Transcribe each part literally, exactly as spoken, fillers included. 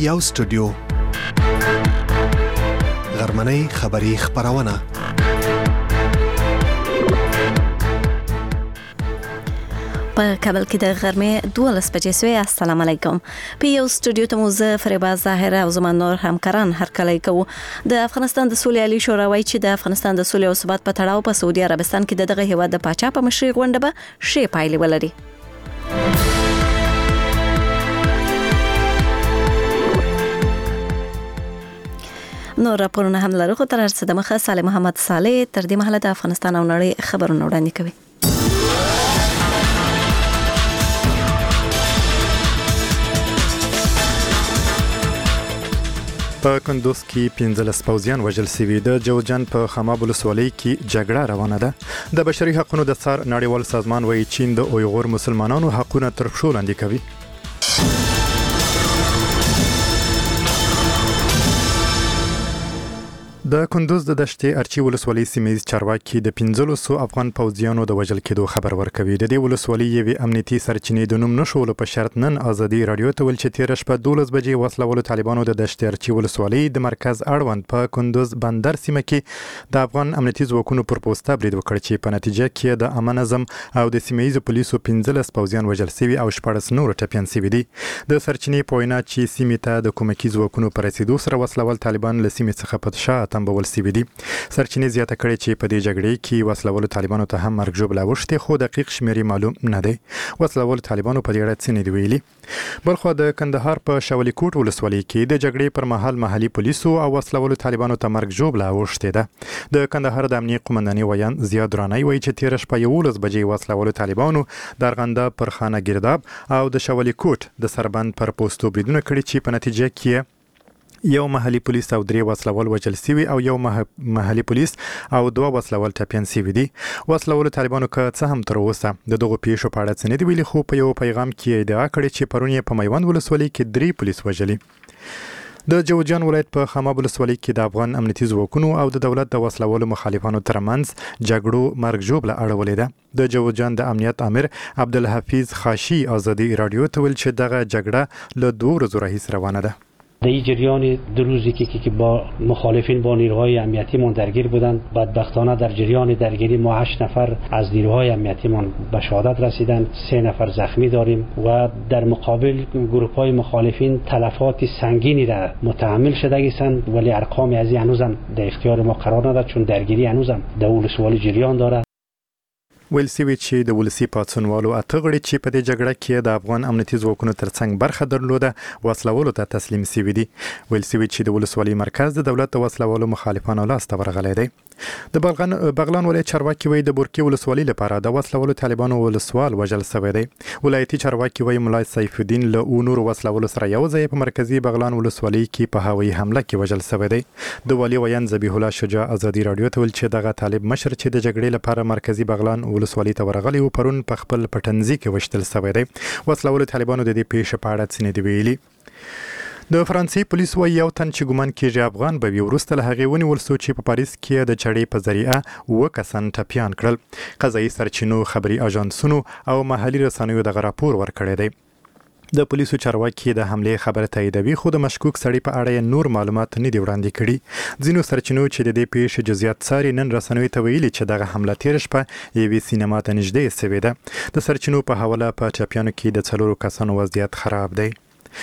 یو سټوډیو غرمنۍ خبری خبرونه په کابل کې د غرمې دولس بجې سوی. السلام علیکم. په یو سټوډیو ته موزه فریبا ظاهر او زما نور همکاران هرکلی کوو. د افغانستان د سولې عالی شورا وایي چې د افغانستان د سولې او ثبات په تړاو په سعودي عربستان کې د دغه هیواد د پاچا په مشرۍ غونډه به ښې پایلې ولري. نور راپورونه هم لرو، خو تر هر څه د مخه صالح محمد صالح تر دې مهاله د افغانستان او نړۍ خبرونه وړاندې کوي. په کندوز کې پنځلس پوځیان وژل شوي. د جوزجان په خماب ولسوالۍ کې جګړه روانه ده. د بشري حقوقو د څار نړیوال سازمان وایي چین د اویغور مسلمانانو حقوقونه تر پښو لاندې کوي. د کندوز د دشتې ارچي ولسوالۍ سیمې چارواکي د پنځلسو افغان پوځیانو د وژل کېدو خبر ورکوي. د دې ولسوالۍ یوې امنیتي سرچینې د نوم نشولو په شرط نن ازادي رادیو ته ویل چې تېره شپه دولس بجې وسلهوالو طالبانو د دشتې ارچي ولسوالۍ د مرکز اړوند په کندوز بندر سیمه کې د افغان امنیتي ځواکونو پر پوسټه برید وکړ چې په نتیجه کې د امن نظم او د سیمه‌ییزو پولیسو پنځلس پوځیان وژل شوي او شپاړس نور ټپیان شوي دي. د سرچینې په وینا چې سیمې ته د کومکي ځواکونو پر رسیدو سره وسلوال طالبان له سیمې څخه په شا تنبول شوي دي. سرچینې زیاته کړې چې په دې جګړې کې وسلوالو طالبانو ته هم مرګ ژوبله اوښتې، خو دقیق شمیرې معلوم نه دی. وسلوالو طالبانو په دې اړه څه نه دي ویلي. بلخو د کندهار په شولي کوټ ولسوالۍ کې د جګړې پر مهال محلي پولیسو او وسلوالو طالبانو ته مرګ ژوبله اوښتې ده. د کندهار د امنیت قومندانۍ ویان زیاد رانی وایي چې تېره شپه یولس بجې وسلوالو طالبانو د ارغنده پر خانه ګرداب او د شولي کوټ د سربند پر پوسټو بریدونه کړي چې په نتیجه کې یو محلي پولیس او درې وسلوال وژل شوي او یو محلي پولیس او دوه وسلوال ټپیان شوي دي. وسلوالو طالبانو که څه هم تر اوسه د دغو پیښو په اړه څه نه دي ویلي، خو په یو پیغام کې ادعا کړې چې پرون یې په میوند ولسوالۍ کې درې پولیس وژلي. د جوزجان ولایت په خماب ولسوالۍ کې د افغان امنیتي ځواکونو او د دولت د وسلوالو مخالفانو ترمنځ جګړو مرګ ژوبله اړولې ده. د جوزجان د امنیت امیر عبدالحفیظ خاشي ازادي رادیو ته ویل چې دغه جګړه له دوه ورځو راهیسې روانه ده. در این جریان دو روزی که که با مخالفین با نیروهای امنیتیمان درگیر بودند، بدبختانه در جریان درگیری ما هشت نفر از نیروهای امنیتیمان به شهادت رسیدند، سه نفر زخمی داریم و در مقابل گروه‌های مخالفین تلفات سنگینی را متحمل شدگیستند، ولی ارقام از این هنوزم در اختیار ما قرار ندارد چون درگیری هنوزم در ولسوالی جریان دارد. ویل سوي چې د ولسی پاڅونوالو اته غړي چې په دې جګړه کې د افغان امنیتي ځواکونو ترڅنګ برخه درلوده وسلوالو ته تسلیم شوي دي. ویل سوي چې د ولسوالۍ مرکز د دولت د وسلوالو مخالفانو لاسته ورغلی دی. د بغلان بغلان ولایت چارواکي وایي د بورکي ولسوالۍ لپاره د وسلوالو طالبانو ولسوال وژل شوی دی. ولایتي چارواکي وایي ملا سیف الدین له او نور وسلوالو سره یو ځای په مرکزي بغلان ولسوالۍ کې په هوایي حمله کې وژل شوی دی. د والي ویان ذبیح الله شجاع ازادي رادیو ته ویل چې دغه طالب مشر چې د جګړې لپاره مرکزي بغلان ولسوالۍ ته ورغلی و پرون په خپل پټنځي کې وشتل شوی دی. وسلوالو طالبانو د دې پیښې په اړه څه نه دي ویلي. د فرانسې پولیس وایي یو تن چې ګومان کېږي افغان به وي وروسته له هغې ونیول شو چې په پاریس کې د چړې په ذریعه اووه کسان ټپیان کړل. قضایي سرچینو، خبري اژانسونو او محلي رسنیو دغه راپور ورکړی دی. د پولیسو چارواکي د حملې خبره تاییدوي، خو د مشکوک سړي په اړه نور معلومات نه دي وړاندې کړي. ځینو سرچینو چې د دې پیښې جزئیات څاري نن رسنیو ته ویلي چې دغه حمله تېره شپه یوې سینما ته نږدې شوې ده. د سرچینو په حواله په ټپیانو کې د څلورو کسانو وضعیت خراب دی.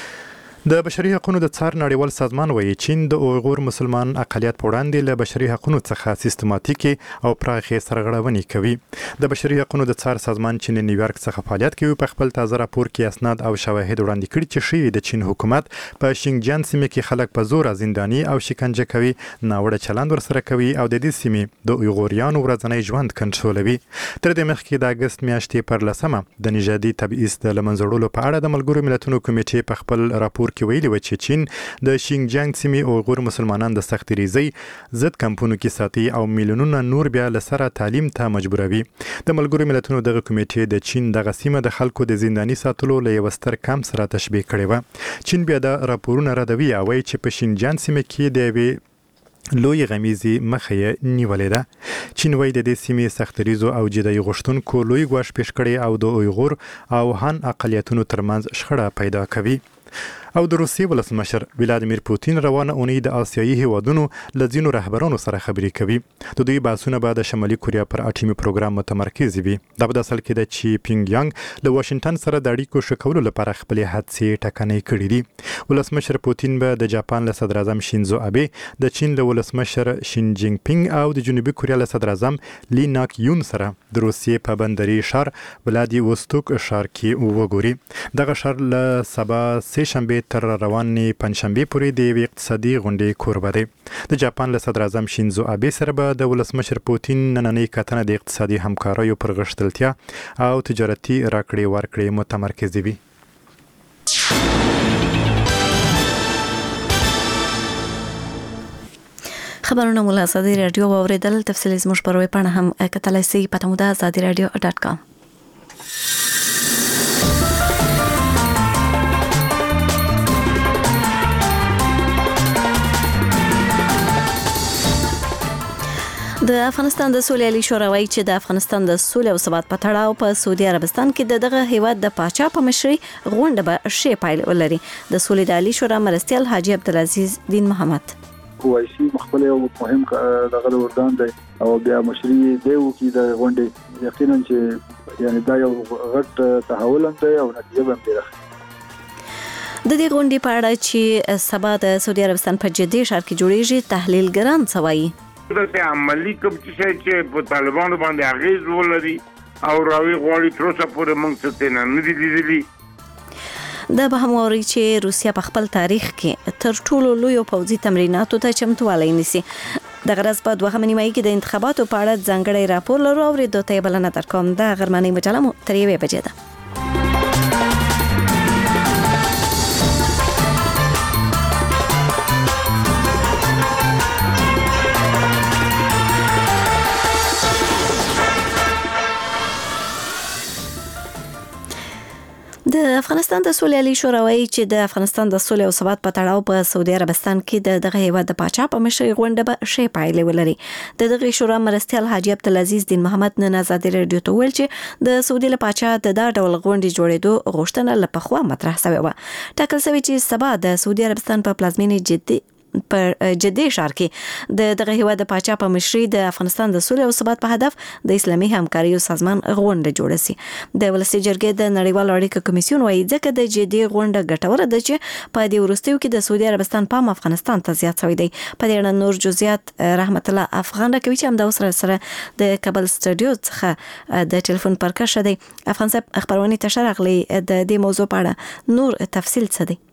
د بشري حقوقو د څار نړیوال سازمان وایي چین د اویغور مسلمان اقلیت په وړاندې له بشري حقوقو څخه سیستماتیکي او پراخې سرغړونې کوي. د بشري حقوقو د څار سازمان چې نیویارک څخه فعالیت کوي په خپل تازه راپور کې اسناد او شواهد وړاندې کړي چې ښیي د چین حکومت په شینجیان سیمه کې خلک په زور زنداني او شکنجه کوي، ناوړه چلند ورسره کوي او د دې سیمې د اویغوریانو ورځنی ژوند کنټرولوي. تر دې مخکې د اګست میاشتې پر لسمه د نژادي تبعیض د له منځه وړلو په اړه د ملګرو ملتونو کمیټې په خپل راپور کې ویلي و چې چین د شینجیانګ سیمې اویغور مسلمانان د سختې ریزۍ ضد کمپونو کې ساتي او میلیونونه نور بیا له سره تعلیم ته مجبوروي. د ملګرو ملتونو دغه کمیټې د چین دغه سیمه د خلکو د زنداني ساتلو له یو ستر کم سره تشبیه کړې وه. چین بیا د راپورونه ردوي او وایي چې په شینجیانګ سیمه کې د یوې لوی غمیزي مخه یې نیولې ده. چین وایي د دې سیمې سختریزو او جدایي غوښتونکو لوی ګواښ پیښ کړی او د اویغور او هان اقلیتونو ترمنځ شخړه پیدا کوي. او د روسیې ولسمشر ولادیمیر پوتین روانه اونۍ د آسیایي هیوادونو له ځینو رهبرانو سره خبرې کوي. د دوی بحثونه به د شمالي کوریا پر اټومي پروګرام متمرکز وي. دا په اصل کې د چې پینګ یانګ له واشنگټن سره د اړیکو ښه کولو لپاره خپلې هڅې ټکنۍ کړې دي. ولسمشر پوتین به د جاپان له صدر اعظم شینزو ابه، د چین له ولسمشر شین جینګ پینګ او د جنوبي کوریا له صدر اعظم لی ناک یون سره د روسیې په بندري شهر ولادیوستوک ښار کې وګوري. دغه ښار له سبا سه شنبه تر روانې پنځشنبې پورې د یوې اقتصادي غونډې کوربه دی. د جاپان له صدر اعظم شینزو ابه سره به د ولسمشر پوتین نننۍ کتنه د اقتصادي همکاریو پر غښتلتیا او تجارتي راکړې ورکړې متمرکز وي. خبرونه مو له ازادي رادیو واوریدل. تفصیلي زموږ په ویب پاڼه هم کتلای شئ په تموده ازادي رادیو ډاټ کام. د افغانستان د سولې عالی شورا وایي چې د افغانستان د سولې او ثبات په تړاو په سعودي عربستان کې د دغه هیواد د پاچا په مشرۍ غونډه به ښې پایلې ولري. د سولې د عالی شورا مرستیال حاجی عبدالعزیز دین محمد وایي مخبل یو مهم دغه ورودان دی او بیا مشري دی وکي د غونډې یقینا چې یعنی دا یو غټ تحول دی او نتیجه به هم راځي. د دې غونډې په اړه چې سبا د سعودي عربستان په جدي ښار کې جوړیږي تحلیلګران څه وایي. دغه عملی کوم چې په طالبانو باندې اغیز ولري او راوي غواړي تر اوسه پورې موږ څه ته نه دي لیدلي. دا به هم ووري چې روسیا په خپل تاریخ کې تر ټولو لوی پوځي تمریناتو ته چمتووالی نیسي. د غرض په دوهمه نیمایي کې د انتخاباتو په اړه ځانګړی راپور لرو او د دوی بلنه درکوم. د غرمنۍ مجله مو تر یوې بجې ده. د افغانستان د سولې عالی شورا وایي چې د افغانستان د سولې او ثبات په تړاو په سعودي عربستان کې د دغه هیواد د پاچا په مشرۍ غونډه به ښې پایلې ولري. د دغه شورا مرستیال حاجی عبدالعزیز دین محمد نن ازادي رادیو ته ویل چې د سعودي له پاچا د دا ډول غونډې جوړېدو غوښتنه له پخوا مطرح شوې وه. ټاکل شوی چې سبا د سعودي عربستان په پلازمینې جدي پر جدي ښار کې د دغه هیواد د پاچا په مشرۍ د افغانستان د سولې او ثبات په هدف د اسلامي همکاریو سازمان غونډه جوړه سي. د ولسي جرګې د نړیوالو اړیکو کمیسیون وایي ځکه د جدي غونډه ګټوره ده چې په دې وروستیو کې د سعودي عربستان پام افغانستان ته زیات شوی دی. په دې اړه نور جزئیات رحمت الله افغان کوي چې هم د اوسره سره د کابل سټوډیو څخه د ټلیفون پر کښه دی. افغان صاحب خبرونه تشرغلي د دې موضوع په اړه نور تفصیل څه دی؟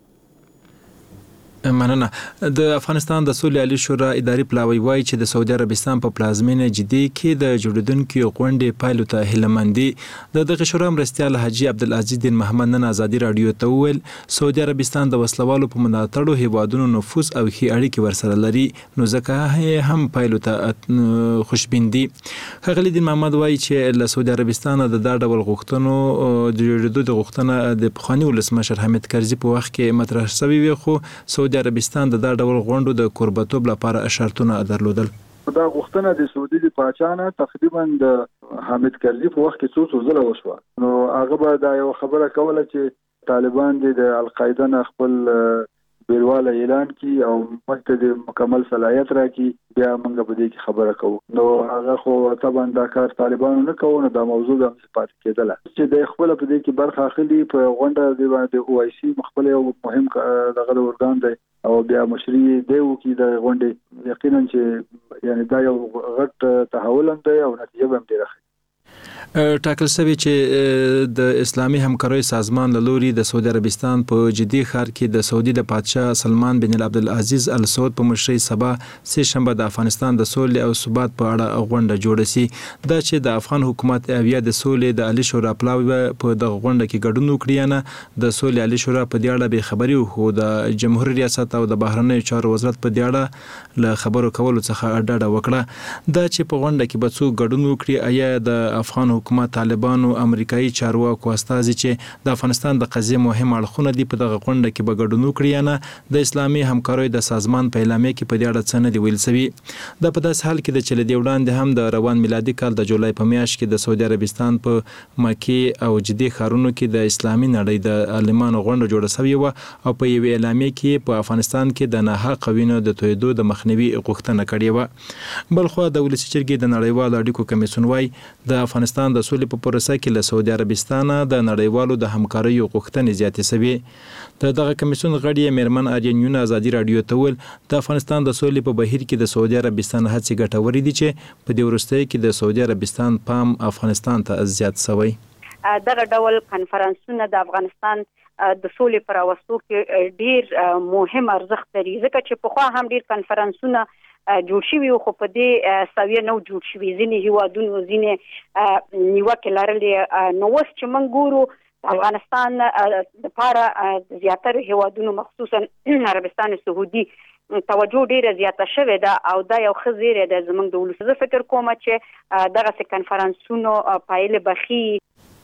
مننه. د افغانستان د سولې عالی شورا اداري پلاوی وایي چې د سعودي عربستان په پلازمینه جدي کې د جوړیدونکو غونډې پایلو ته هیلمندي. د دغه شورا مرستیال حاجی عبدالعزیز دین محمد نن ازادي رادیو ته ویل سعودي عربستان د وسلوالو په ملاتړو هیوادونو نفوذ او ښې اړیکې ورسره لري نو ځکه هم پایلو ته خوشبین دي. ښاغلي دین محمد وایي چې له سعودي عربستان د دا ډول غوښتنو د جوړېدو د غوښتنه د پخواني ولسمشر حامد کرزي په وخت کې مطرح شوې وي خو سعودي عربستان د دا ډول غونډو د کوربتوب لپاره شرطونه درلودل. دا غوښتنه د سعودي د پاچانه تقریبا د حامد کرزي په وخت کې څو څو ځله وشوه. نو هغه به دا یو خبره کوله چې طالبان د القاعده نه خپل بیرواله اعلان کی او مکتب مکمل صلاحیت راکړي بیا موږ به دې خبره کوو. نو هغه خو طبعا دا کار طالبانو نه کوو نو دا موضوع د صفات کېدله چې د خپل په دې کې برخه اخلي په غونډه د باندې او آی سی مخبل یو مهم دغه ورګان دی او بیا مشري دی وکي د غونډې یقینا چې یعنی دا یو غټ تحول دی او نتیجه به هم ډیره ټاکل شوی چې د اسلامي همکاریو سازمان له لوري د سعودي عربستان په جدي ښار کې د سعودي د پادشاه سلمان بن عبدالعزیز ال سعود په مشرۍ سبا سه شنبه د افغانستان د سولې او ثبات په اړه غونډه جوړه سي. دا چې د افغان حکومت او یا د سولې د عالی شورا پلاوی په دغه غونډه کې ګډون وکړي نه د سولې عالی شورا په دې اړه به خبري خو د جمهوریت ریاست او د بهرنیو چارو وزارت په دې اړه له خبرو کولو څخه ډډه وکړه. دا چې په غونډه کې به څو ګډون وکړي آیا د افغان حکومت، طالبانو، امریکایي چارواکو استازي چې د افغانستان د قضیې مهم اړخونه دي په دغه غونډه کې به ګډون وکړي یا نه د اسلامي همکاریو د سازمان په اعلامیه کې په دې اړه څه نه دی ویل شوي. دا په داسې حال کې د چې له دې وړاندې هم د روان میلادي کال د جولای په میاشت کې د سعودي عربستان په مکې او جدي ښارونو کې د اسلامي نړۍ د عالمانو غونډه جوړه شوې وه او په یوې اعلامیه کې په افغانستان کې د ناحقه وینو د تویدو د مخنیوي غوښتنه کړې وه. بلخوا د ولسي جرګې د نړیوالو اړیکو کمیسیون وايي د افغانستان د سولې په پروسه کې له سعودي عربستان د نړیوالو د همکاریو غوښتنې زیاتې شوې. د دغه کمیسیون غړي میرمن آریان یون ازادي راډیو ته ویل د افغانستان د سولې په بهیر کې د سعودي عربستان هڅې ګټورې دي چې په دې وروستیو کې د سعودي عربستان پام افغانستان ته زیات شوی. دغه ډول کنفرانسونه د افغانستان د سولې پر راوستو کې ډیر مهم ارزښت لري ځکه چې پخوا هم ډیر کنفرانسونه جوړ شوي خو په دې سویه نه جوړ شوي. ځینې هیوادونو ځینې نیوکې لرلې. نو اوس چې موږ ګورو افغانستان لپاره زیاتره هیوادونو مخصوصا عربستان سعودي توجه ډیره زیاته شوې ده او دا یو ښه زیری ده زموږ د ولس. زه فکر کوم چې دغسې کنفرانسونو پایلې به ښې.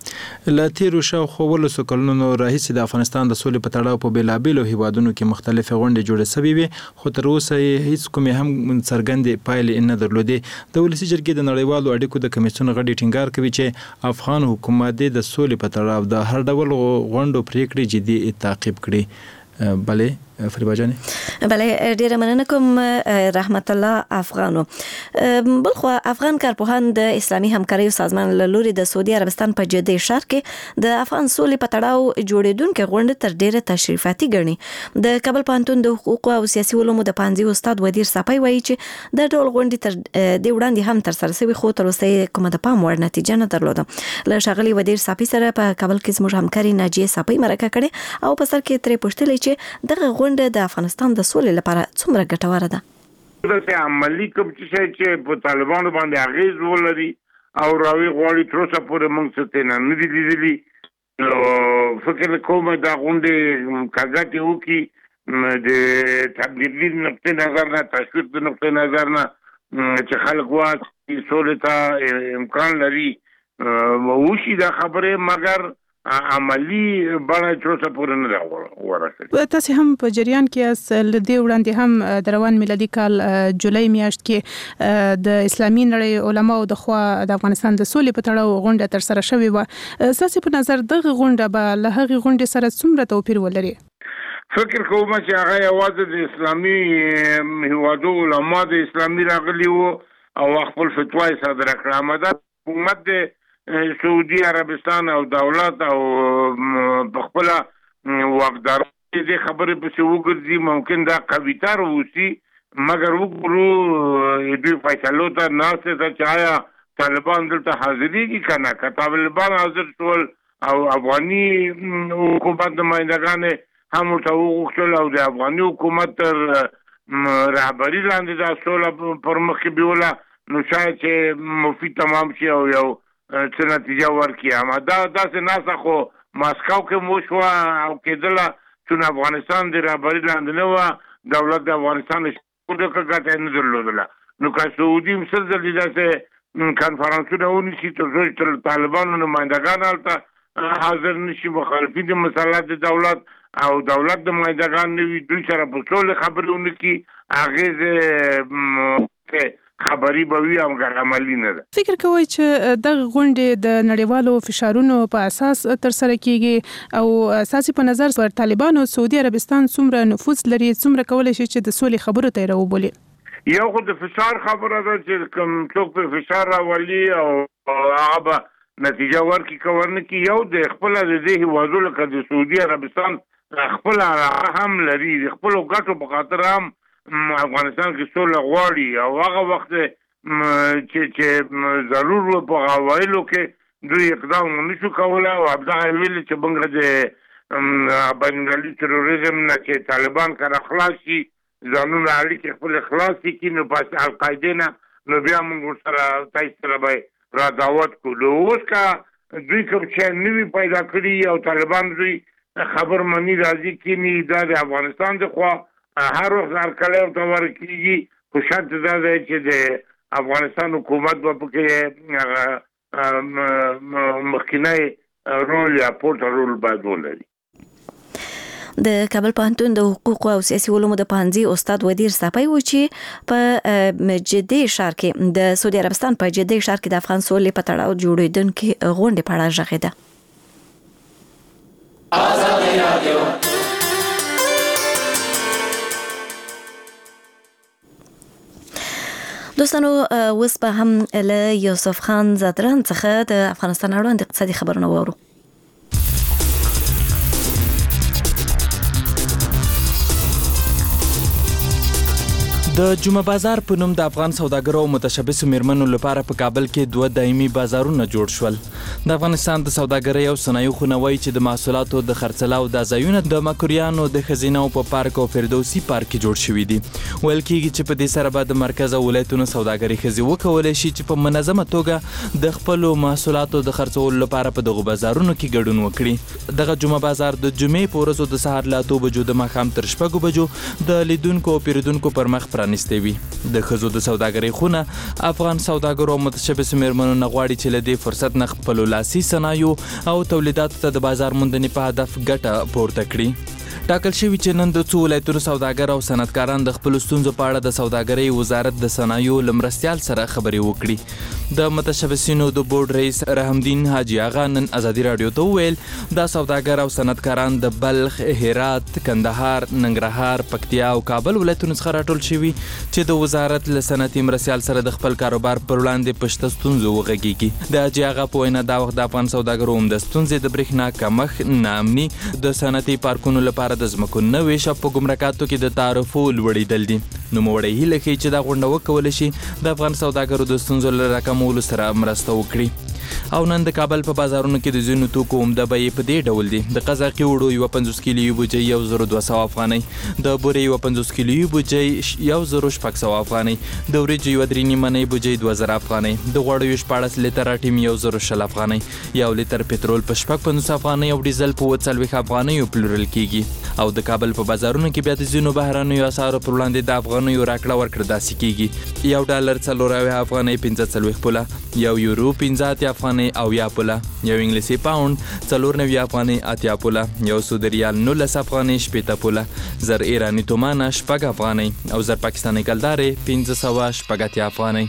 له تیرو شاوخوا ولسو کلونو راهیسې د افغانستان د سولې په تړاو په بېلابېلو هیوادونو کې مختلفې غونډې جوړې شوې وې خو تر اوسه یې هیڅ کومې هم څرګندې پایلې نه درلودې. د ولسي جرګې د نړیوالو اړیکو د کمیسیون غړي ټینګار کوي چې افغان حکومت د سولې په تړاو د هر ډول غونډو پریکړې جدي تعقیب کړي. بله فریبا جانې. بله ډیره مننه کوم رحمت الله افغانو. بلخوا افغان کارپوهان د اسلامي همکاریو سازمان له لوري د سعودي عربستان په جدي ښار کې د افغان سولې په تړاو جوړېدونکې غونډه تر ډیره تشریفاتي ګڼي. د کابل پوهنتون د حقوقو او سیاسي علومو د پوهنځي استاد ودیر صافی وایي چې د ډول غونډې تر دې وړاندې هم ترسره شوې خو تر اوسه یې کومه د پام وړ نتیجه نه درلوده. له ښاغلي ودیر صافی سره په کابل کې زموږ همکاري ناجیه صافی مرکه کړې او په سر کې ترې پوښتلې چې دغه غونډه د افغانستان د سولې لپاره څومره ګټوره ده. داسې عملي کوم څه چې په طالبانو باندې اغېز ولري او راوي غواړي تر اوسه پورې موږ څه ترې نه دي لیدلي. نو فکر کوم دا غونډې کاږه وکړي د تبلیغي نقطې نظر نه تشویق د نقطې نظر نه چې خلک واکي سولې ته امکان لري وشي دا خبرې مګر عملی بڼه تر اوسه پورې نه ده ورسېدلې. تاسې هم په جریان کې له دې وړاندې هم د روان میلادي کال جولای میاشت کې د اسلامي نړۍ علماو د خوا د افغانستان د سولې په تړاو غونډه ترسره شوې وه. ستاسې په نظر دغه غونډه به له هغې غونډې سره څومره توپیر ولري؟ فکر کوم چې هغه یوازې د اسلامي هیوادو علما د اسلامي راغلي وو او خپل فتوا یې صادره کړه. اما حکومت د سعودي عربستان او دولت او بخپل واقدار دې خبرې پسې وګرځي ممکن دا قویتر وسی مګر وګورو دوی فیصلو ته ناسته ته چایا طالبان دلته حاضرېږي کنه که طالبان حاضر شول او افغاني حکومت نمایندګان هم ورته وغوښتل او د افغاني حکومت تر رهبري لاندې دا سوله پر مخ بیوله نو شاید چې مفید تمام شي او یو څه نتیجه ورکړي. اما دا داسې ناسه خو ماسکو کې مو شوه او کېدله چون افغانستان د رهبري لاندې نه وه دولت د افغانستان د ګټه نه درلودله. نو که سعودي هم سل ځلې داسې کنفرانسونه ونیسي تر څو چې طالبانو نمایندګان هلته حاضر نشي مخالفین د مسلط د دولت او دولت د نمایندګان نه وي دوی سره په سولې خبرې ونه کړي اغېز خبري به وي او عملي نه ده. فکر کوئ چې دغه غونډې د نړیوالو فشارونو په اساس ترسره کیږي او اساسي په نظر پر طالبانو سعودي عربستان څومره نفوذ لري څومره کولی شي چې د سولې خبرو ته راوبولي؟ یو خو د فشار خبره ده چې کوم څوک په فشار راولي او هغه به نتیجه ورکړي که ورنه کړي. یو د خپله د دې هېوادو لکه د سعودي عربستان خپله هم لري د خپلو ګټو په خاطر هم افغانستان کې سوله غواړي او هغه وخت چې چې ضرور و په اوایلو کې دوی اقدام نشو کولی او همدغه یې ویلي چې موږ د بینالمللي تروریزم نه چې طالبان کله خلاص شي ځانونه اړیکې خپلې خلاصې کړي نو په القاعدې نه نو بیا موږ ورسره تاسو سره به را دعوت کړو. اوس که دوی کوم شی نوي پیدا کړي او طالبان دوی خبر مني راځي کینی دا د افغانستان د خوا هر وخت هرکلی ورته ورکېږي خو شرط دا دی چې د افغانستان حکومت به پکې مخکینی رول یا پورټ رول باید ولري. د کابل پوهنتون د حقوق او سیاسي علومو د پوهنځي استاد ودیر صافی و چې په جدي ښار کې د سعودي عربستان په جدي ښار کې د افغان سولې په تړاو جوړېدونکې غونډې په اړه غږېده. آزادي رادیو دوستانو، اوس به هم له یوسف خان زادران څخه د افغانستان اړوند اقتصادي خبرونه واورو. د جمعه بازار په نوم د افغان سوداګرو او متشبثو میرمنو لپاره په کابل کې دوه دایمي بازارونه جوړ شول. د افغانستان د سوداګرۍ او صنایعو خونه وایي چې د محصولاتو د خرڅلاو د ځایونه د مکوریانو د خزینه په پارک او فردوسي پارک کې جوړ شوي دي. ویل کېږي چې په دې سره به د مرکز او ولایتونو سوداګري ښځې وکولی شي چې په منظمه توګه د خپلو محصولاتو د خرڅولو لپاره په دغو بازارونو کې ګډون وکړي. دغه جمعه بازار د جمعې په ورځو د سهار له اتو بجو د ماښام تر شپږو بجو د لیدونکو او پیرودونکو پر مخ پرانیستی وي. د ښځو د سوداګرۍ خونه افغان سوداګرو او متشبثو میرمنو نه غواړي چې له دې فرصت نه خپلو لاسي صنایعو او تولیداتو ته د بازار موندنې په هدف ګټه پورته کړي. ټاکل شوي چې نن د څو ولایتونو سوداګر او صنعتکاران د خپلو ستونزو په اړه د سوداګرۍ وزارت د صنایعو له مرستیال سره خبرې وکړي. د متشبثینو د بورډ رئیس رحمدین حاجي آغا نن ازادي راډیو ته وویل دا سوداګر او صنعتکاران د بلخ، هرات، کندهار، ننګرهار، پکتیا او کابل ولایتونو څخه راټول شوي چې د وزارت له صنعتي مرستیال سره د خپل کاروبار پر وړاندې په شته ستونزو وغږیږي. د حاجي آغا په وینا دا وخت د افغان سوداګرو عمده ستونزې د برېښنا کمښت، ناامني، د صنعتي پارکونو لپاره د ځمکو نه ویش په ګمرکاتو کې د تعرفو لوړېدل دي. نوموړی هیله کوي چې دا غونډه وکولی شي د افغان سوداګرو د ستونزو له راکمولو سره مرسته وکړي. او نن د کابل په بازارونو کې د ځینو توکو عمده بیې په دې ډول دي: د قزاقي وړو یوه پنځوس کیلویي بوجۍ یو زرو دوه سوه افغانۍ، د بورې یوه پنځوس کیلویي بوجۍ یو زرو شپږ سوه افغانۍ، د وریجو یوه درې نیمنۍ بوجۍ دوه زره افغانۍ، د غوړیو شپاړس لیتره ټیم یو زرو شل افغانۍ، یو لیتر پټرول په شپږ پنځوس افغانۍ او ډیزل په اووه څلوېښت افغانیو پلورل کېږي. او د کابل په بازارونو کې بیا د ځینو بهرنیو اسعارو پر وړاندې د افغانیو راکړه ورکړه داسې کېږي: یو ډالر څلور اویا افغانۍ پنځه څلوېښت پوله، یو یورو پنځه اتیا افغانۍ اویا پوله، یو انګلیسي پاوند څلور نوي افغانۍ اتیا پوله، یو سعودي ریال نولس افغانۍ شپېته پوله، زر ایراني تومانه شپږ افغانۍ او زر پاکستاني کلدارې پنځه سوه شپږ اتیا افغانۍ.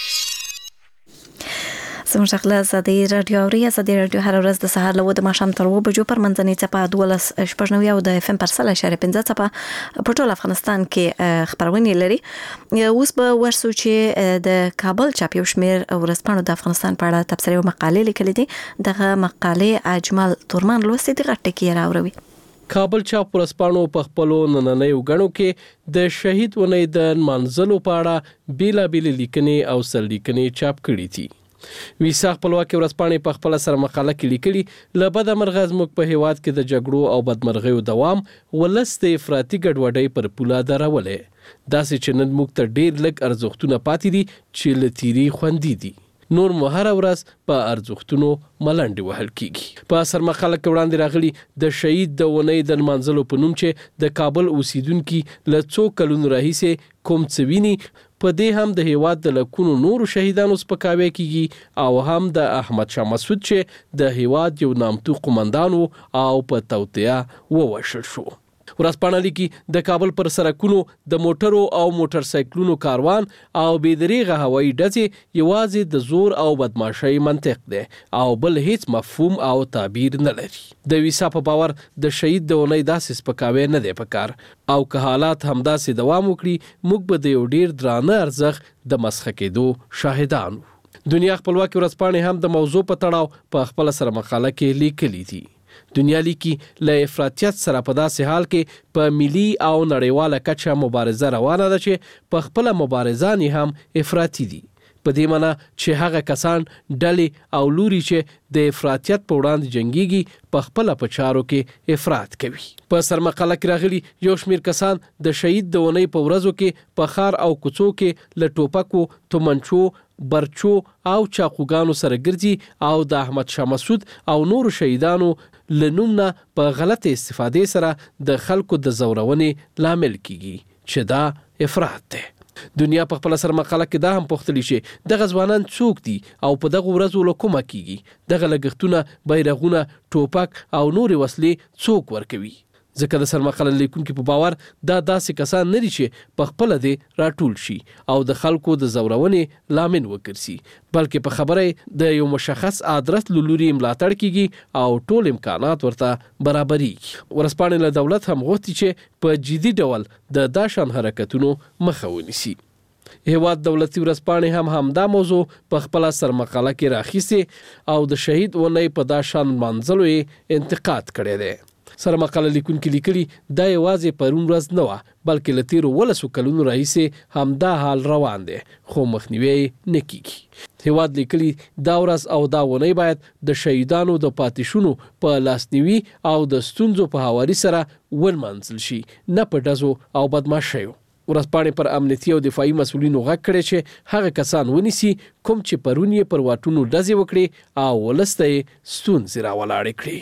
زموږ غږ له ازادي راډیو اوري. ازادي راډیو هره ورځ د سهار له اووه د ماښام تر اووه بجو پر منځنۍ څپه دولس شپږ نوي او د اف ام پر سل اشاریه پنځه څپه په ټول افغانستان کې خپرونې لري. اوس به ورسو چې د کابل چاپ یو شمېر ورځپاڼو د افغانستان په اړه تبصرې او مقالې لیکلې دي. دغه مقالې اجمل تورمان لوستې دي. غټ ټکي یې راوروي. کابل چاپ ورځپاڼو په خپلو نننیو غڼو کې د شهید ونې د نمانځلو په اړه بېلابېلې لیکنې او سرلیکنې چاپ کړي دي. ویسا خپلواکي ورځپاڼې په خپله سره مقاله کې لیکلي: له بده مرغه زموږ په هیواد کې د جګړو او بدمرغیو دوام ولس د افراطي ګډوډۍ پر پوله درولی، داسې چې نن موږ ته ډېر لږ ارزښتونه پاتې دي چې له تیري خوندي دي. نور مو هره ورځ په ارزښتونو ملنډې وهل کېږي. په سرمقاله کې وړاندې راغلي د شهید د ونې د نمانځلو په نوم چې د کابل اوسیدونکي له څو کلونو راهیسې کوم څه ویني، په دې هم د هیواد د لکونو نورو شهیدانو سپکاوی کیږي او هم د احمد شاه مسعود چې د هیواد یو نامتو قومندان او په توطئه ووژل شو. ورځپاڼه لیکي د کابل پر سړکونو د موټرو او موټر سایکلونو کاروان او بېدریغه هوایي ډزې یوازې د زور او بدماشۍ منطق دی او بل هیڅ مفهوم او تعبیر نه لري. د ویسا په باور د شهید د اونۍ داسې سپکاوی نه دی پکار او که حالات همداسې دوام وکړي موږ به د یو ډیر درانه ارزښت د مسخه کېدو شاهدان. دنیا خپلواکي ورځپاڼې هم د موضوع په تړاو په خپل سره مقاله کې لیکلي دي. دنیا لیکي له افراطیت سره په داسې حال کې په ملي او نړیواله کچه مبارزه روانه ده چې په خپل مبارزان هم افراطي دي. په دې معنی چې هغه کسان ډلې او لوري چې د افراطیت په وړاندې جنګيږي په خپل په چارو کې افراط کوي. په سرمقاله کې راغلي یو شمیر کسان د شهید د ونې په ورځو کې په ښار او کوڅو کې له ټوپکو، تومنچو، برچو او چاقوګانو سره ګرځي او د احمد شاه مسعود او نورو شهیدانو لنوم نه په غلطه استفادې سره د خلکو د زورونې لامل کیږي چې دا افراط دی. دنیا په خپل سر مقاله کې دا هم پوښتلی شي د غزوانان څوک دي او په دغه ورځو له کومه کیږي دغه لګښتونه بیرغونه ټوپک او نورې وسلې څوک ورکوي ځکه د سرمقاله لیکونکو په باور دا داسې کسان نه دي چې په خپل دې راټول شي او د خلکو د زورونې لامل وکړي بلکې په خبره د یو مشخص ادرس لوري ملاتړ کیږي او ټول امکانات ورته برابري ورسپانې له دولت هم غوښتي چې په جدي ډول د داشان حرکتونو مخه ونیسي هیواد دولتي ورسپانې هم همدا موضوع په خپل سرمقاله کې راخیسي او د شهید ونې په داشان منځلو انتقاد کړی دی سرمقاله لیکونکو لیکلي دا یوازې پرون ورځ نه و بلکې له تیرو ولسو کلونو راهیسې همدا حال روان دی خو مخنیوي نه کیږي هیواد لیکلي دا ورځ او دا ونې باید د شهیدانو د پاتې شونو په لاسنیوي او د ستونزو په هواري سره ونمنځل شي نه په ډزو او بدمعشیو ورسپانې پر امنیتي او دفاعي مسؤلینو غږ کړی چې هغه کسان ونیسي کوم چې پرون یې پر واټونو ډزې وکړي او ولسته یې ستونزې راولاړې کړي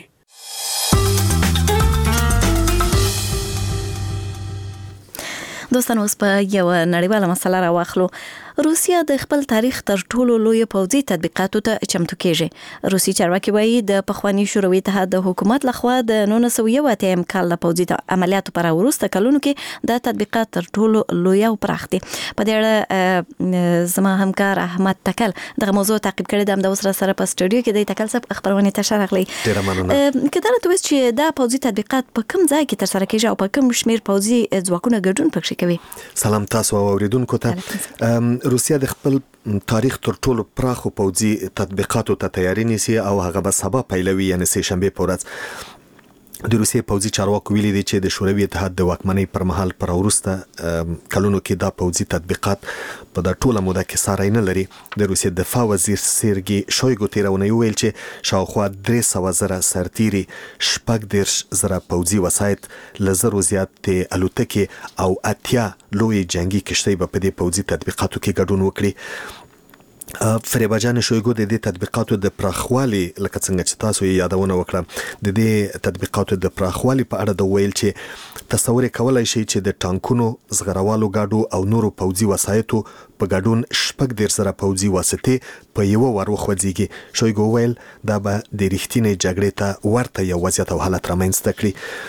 دوستان اوس په یو نړیواله مسله راواخلو روسیا د خپل تاریخ تر ټولو لوی پوځي تطبیقاتو ته چمتو کیږي روسي چارواکي وایي د پخوانی شوروي اتحاد د حکومت لخوا د نولس سوه یو اتیا کال د پوځي عملیاتو پر وروسته کلونو کې د تطبیقات تر ټولو لوی او پراخ دي په دې اړه زما همکار احمد تکل دغه موضوع تعقیب کړی د امدا وسره سره په سټوډیو کې د تکل صاحب خبرونه ته شرغلي ډیر مننه کله ته وایي چې دا پوځي تطبیقات په کوم ځای کې تر سره کیږي او په کوم شمیر پوځي ځواکونه ګډون پکې کوي سلام تاسو اوریدونکو ته روسیا د خپل تاریخ تر ټولو پراخو پوځي تطبیقاتو ته تیاری نیسي او هغه به سبا پیلوي یعنی سه شنبه په ورځ د روسیې پوځي چارواکو ویلي دي چې د شوروي اتحاد د واکمنۍ پر مهال پر وروسته کلونو کې دا پوځي تطبیقات په د ټوله موده کې ساری نه لري د روسیې دفاع وزیر سیرګي شویګو تیرونه ویل چې شاوخوا درې سوه زره سرتیري شپږ دېرش زره پوځي وسایط له زرو زیاتې الوتکې او اتیا لوی جنگي کشتۍ به په دې پوځي تطبیقاتو کې ګډون وکړي فریبا جان شویګو د دې تطبیقاتو د پراخوالي لکه څنګه چې تاسو یې یادونه وکړه د دې تطبیقاتو د پراخوالي په اړه د ویل چې تصور کولای شي چې د ټانکونو زغروالو گاډو او نورو پوځي وسایطو په ګډون شپږ دېرش زره پوځي واسطې په یو ور وخوځيږي شویګو ویل دا به د ریښتینې جګړې ته ورته یو وضعیت او حالت رامنځته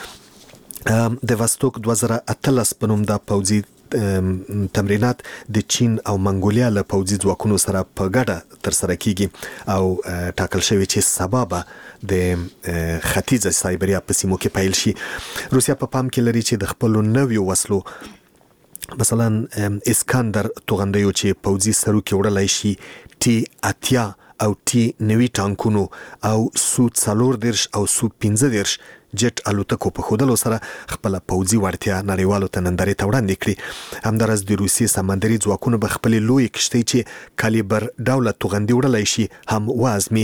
کړي د واستوک دوه زره اتلس په نوم دا پوځي تمرینات د چین او منګولیا له پوځي ځواکونو سره په ګډه تر سره کیږي او ټاکل شوی چې سبب د ختیځ سایبریا په سیمو کې پیل شي روسیا په پام کې لري چې د خپل نویو وسلو مثلا اسکندر توغندیو چې پوځي سرو کې وړلای شي ټي اتیا او ټي نوي ټانکونو او سو څلور دیرش او سو پنځه دیرش جټ الوتکو په خودلو سره خپل پوځي وړتیا نړیوالو ته نندارې ته وړاندې کړي همدارس د روسي سمندري ځواکونو په خپل لوی کشتۍ چې کالیبر ډوله توغندي وړلای شي هم وازمي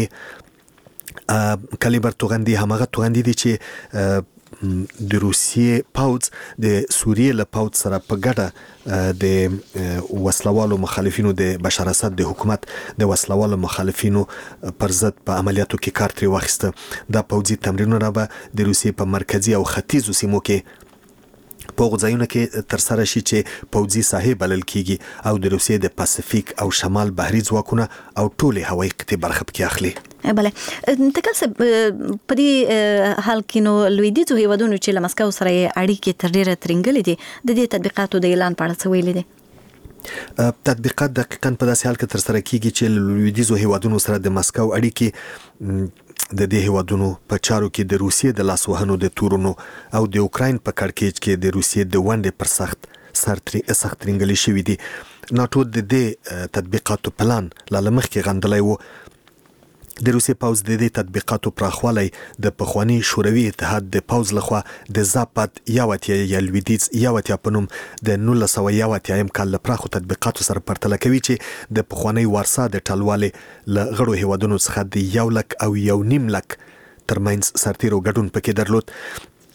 کالیبر توغندي همغه توغندي دي چې د روسیې پوځ د سوریې له پوځ سره په ګډه د وسلوالو مخالفینو د بشار اسد د حکومت د وسلوالو مخالفینو پر ضد په عملیاتو کې کار ترې واخیسته دا پوځي تمرینونه به د روسیې په مرکزي او ختیځو سیمو کې په غځایونو کې تر سره شي چې پوځي ساحې بلل کیږي او د روسیې د پاسفیک او شمال بحري ځواکونه او ټولې هوایي قطې برخه پکې اخلي بله تکل څه په دې حال کې نو لویدیځو هیوادونو چې له مسکو سره اړیکې تر ډیره ترنګلې دي د دې تطبیقاتو د اعلان په اړه څه ویلي دي تطبیقات دقیقاً په داسې حال کې تر سره کیږي چې لویدیځو هیوادونو سره د مسکو اړیکې د دې هیوادونو په چارو کې د روسیې د لاسوهنو د تورونو او د اوکراین په کړکېچ کې د روسیې د ونډې پر سخت سرتري سخت ترنګلې شوې دي ناټو د دې تطبیقاتو پلان لا لمخکې غندلای وو د روسي پوځ د دې تطبیقاتو پراخوالی د پخوانی شوروي اتحاد د پوځ لخوا د زاپات یاوتیا یا لویدیځ یاوتیا په نوم د نولس سوه یاوتیا کال له پراخو تطبیقاتو سره پرتله کوي چې د پخوانی وارسا د ټلوالې له غړو هیوادونو څخه د یو لک او یو نیم لک ترمنځ سرتیرو ګډون پکې درلود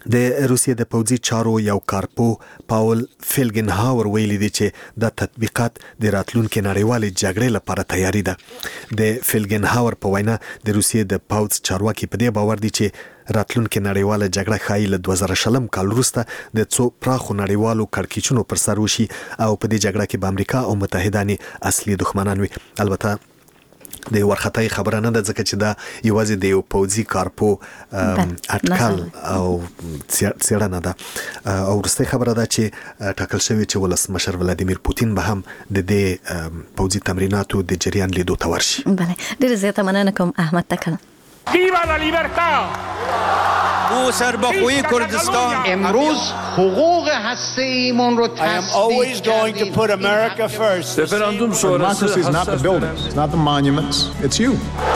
د روسیې د پوځي چارو یو کارپو پاول فیلګنهاور ویلي دی چې د تطبیقات د راتلونکو نړیوالې جګړې لپاره تیاری ده. د فیلګنهاور په وینا د روسیې د پوځ چارواکي په دې باور دي چې راتلونکو نړیواله جګړه ښایي له دوه زره شلم کال وروسته د څو پراخو نړیوالو کړکېچونو پر سر وشي او په دې جګړه کې به امریکا او متحدان یې اصلي دښمنان وي. البته د ورختای خبره نه ده ځکه چې دا یوازې د یو پوځي کارپو اټکل او څېړنه ده او وروستۍ خبره ده چې ټاکل شوې چې ولسمشر ولادیمیر پوتین به هم د دې پوځي تمریناتو د جریان لیدو ته ورشي. بله ډېره زیاته مننه کوم احمد تکل. ویوا لا لیبرتا او سربخوی کردستان امروز حقوق هسته‌ایمون رو I am always going to put America first. Referandum sonrası is not the buildings, it's not the monuments, it's you.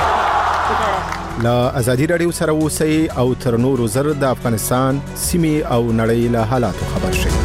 لا ازادي رادیو سره اوسئ او تر نورو زر د افغانستان سیمې او نړۍ له حالاتو خبر شئ.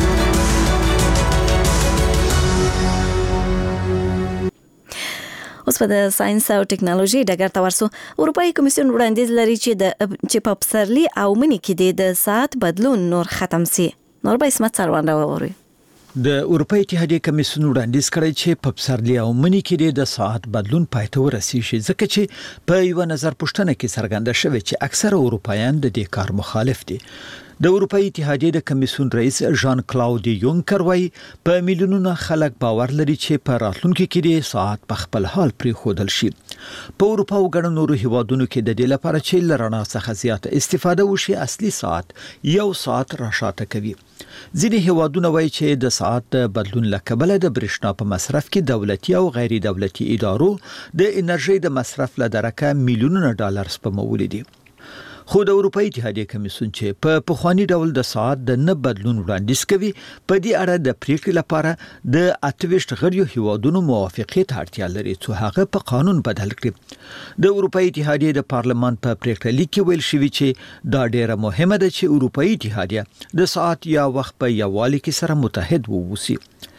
اوس په د ساينس او ټکنالوژي ډګر ته ورسو. اروپאי کمیسیون وړاندیز لري چې د چې په پسرلي او مني کې د ساعت بدلون نور ختم سي. نور به اسمت سروان راووري. د اروپאי اتحادیې کمیسیون وړاندیز کړی چې په پسرلي او مني کې د ساعت بدلون پای ته ورسیږي ځکه چې په یو نظر پوښتنه کې څرګنده شوې چې اکثره اروپایان د دې کار مخالف دي. د اروپאי اتحادیې د کمیسیون رئیس ژان کلاود یونکر وايي په میلیونونو خلک باور لري چې په راتلونکي کې د ساعت په خپل حال پرې خودل شي. په اروپا او ګڼو نورو هیوادونو کې د دې لپاره چې لرنا څخه زیاته استفاده وشي اصلي ساعت یو ساعت راشاته کوي. ځینې هیوادونه وایي چې د ساعت بدلون لکبله د برېښنا په مصرف کې دولتي او غیر دولتي ادارو د انرژي د مصرف لدرکه میلیونونه ډالر سپمولي دي. خو د اروپאי اتحادیې کمیسیون چې په پخوانی ډول د ساعت د نه بدلون وړاندیز کوي په دې اړه د پریکړې لپاره د اتويشت غړیو هیوادونو موافقه ته اړتیا لري چې هغه په قانون بدل کړي. د اروپאי اتحادیې د پارلمان په پریکړه لیک کې ویل شوی چې دا ډیره مهمه ده چې اروپאי اتحادیه د ساعت یا وخت په یووالي کې سره متحد ووسی.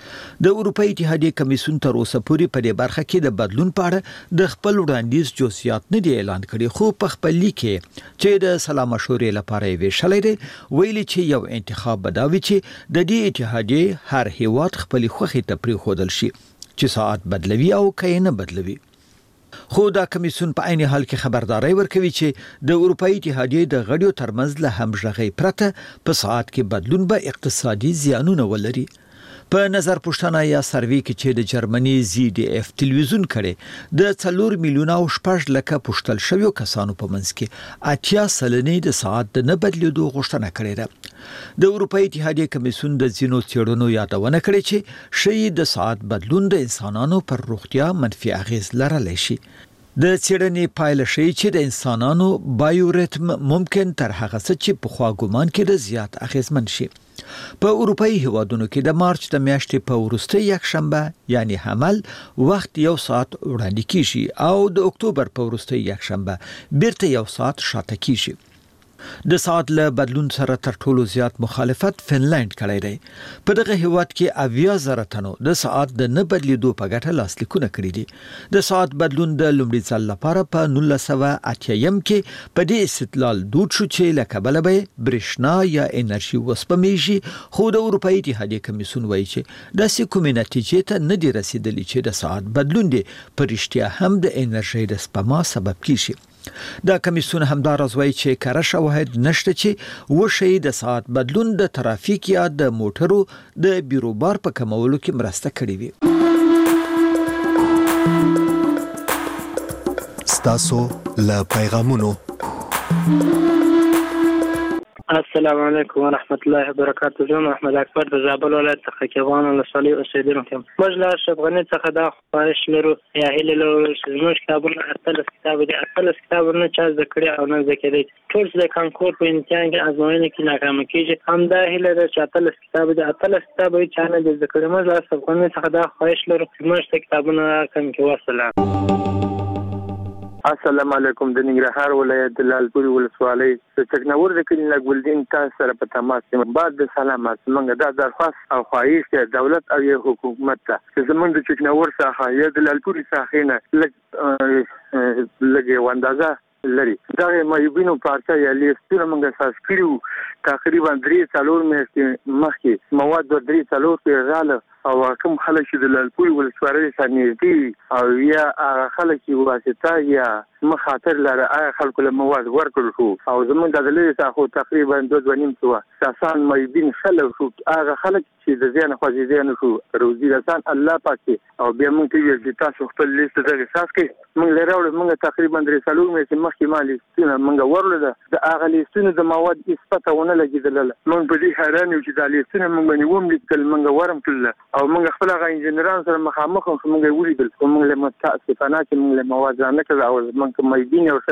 د اروپאי اتحادیې کمیسیون تر اوسه پورې په دې برخه کې د بدلون په اړه د خپل وړاندیز جزئیات نه دی اعلان کړي خو په خپل لیک کې چې د سلا مشورې لپاره یې ویشلې دی ویلي چې یو انتخاب بداوي چې د دې اتحادیې هر هیواد خپل خوخي ته پرې خودل شي چې ساعت بدلوي او کینه بدلوي. خو دا کمیسیون په عین حال کې خبرداري ورکوي چې د اروپאי اتحادیې د غړیو ترمنځ له همغږي پرته په ساعت کې بدلون به اقتصادي زیانونه ولري. په نظر پوښتنه یا سروي کې چې د جرمني زی ډي اف ټلویزیون کړي د څلور میلیونه او شپږ لکه پوښتل شویو کسانو په منځ کې اتیا سلنې د ساعت د نه بدلیدو غوښتنه کړې ده. د اروپאי اتحادیې کمیسیون د ځینو څېړنو یادونه کړې چې شی د ساعت بدلون د انسانانو پر روغتیا منفي اغیز لرلی شي. د څېړنې پایله ښیي چې د انسانانو بایوریتم ممکن تر هغه څه چې په خوا ګومان کې د زیات اغیزمن شي. په اروپאי هیوادونو کې د مارچ د میاشتې په وروستۍ یک شنبه یعنی حمل وخت یو ساعت وړاندې کیږي او د اکتوبر په وروستۍ یک شنبه بیرته یو ساعت شاته کیږي. د ساعت له بدلون سره تر ټولو زیات مخالفت فنلند کړی دی. په دغه هیواد کې اویا زره تنو د ساعت د نه بدلیدو په ګټه لاسلیکونه کړي دي. د ساعت بدلون د لومړي ځل لپاره په نولس سوه اتیا کې په دې استدلال دود شو چې لکبله به برېښنا یا انرژي وسپمېږي خو د اروپאי اتحادیې کمیسیون وایي چې داسې کومې نتیجې ته نه دي رسیدلي چې د ساعت بدلون دی په رښتیا هم د انرژي د سپما سبب کیږي. دا کمیسیون همداراز وایي چې کره شواهد نشته چې وشي د ساعت بدلون د ترافیک یا د موټرو د بیروبار په کمولو کې مرسته کړې وي. ستاسو له پیغامونو. السلام علیکم ورحمت الله وبرکاته. زه محمد اکبر د زابل ولایت څخه کېوان ولسوالۍ اوسېدونکی یم. موږ له اشرف غني څخه دا خواهش لرو یا هیله لرو چې زموږ کتابونه اتلس کتاب دي اتلس کتابونه چا زده کړي او نه زده کېدی ټول د کانکور په امتحان کې ازموینه کې ناکامه کېږي. همدا هیله ده چې اتلس کتاب دي اتلس کتاب یې چا نه زده کړي. موږ له اشرف غني څخه دا خواهش لرو چې موږ ته کتابونه راکړي. والسلام. السلام علیکم. د ننګرهار ولایت د لالپورې ولسوالۍ د چکنور د کلي ګلدین تاسو سره په تماس یم. بعد د سلامات موږ دا درخواست او خواهش دی دولت او حکومت ته چې زموږ د چکنور څخه یا د لالپورې څخه نه لږ لږ اندازه لري. دا مایوبینو پارچه یا لیستونه موږ اساس کړیو تقریبا درې څلور میاشتې مخکې مواد د درې څلور کې رااله او کوم خلک چې د لالپورې ولسوالۍ سره نږدې او یا هغه خلک چې واسطه یا مخاطر لري هغه خلکو له مواد ورکړل شو او زموږ د لري څخه تقریبا دوه دوه نیم سوه کسان مایوبین خلک شو هغه خلک چې د ځان خوځې ځان شو روزي رسان الله پاک او بیا موږ ته ویل چې تاسو خپل لیست دغه اساس کې موږ لراوړ موږ تقریبا درې څلور میاشتې مخکې مالي ستونه موږ ورول د هغه لیستونه د مواد اثباتونه لګیدل موږ په دې حیران یو چې د لیستونه موږ باندې ووم لیکل موږ ورم کړل او موږ خپل هغه انجنیران سره مخامخ موږ ولیدل موږ له متاسفانه چې موږ له مواد نه کړو او موږ مایبین او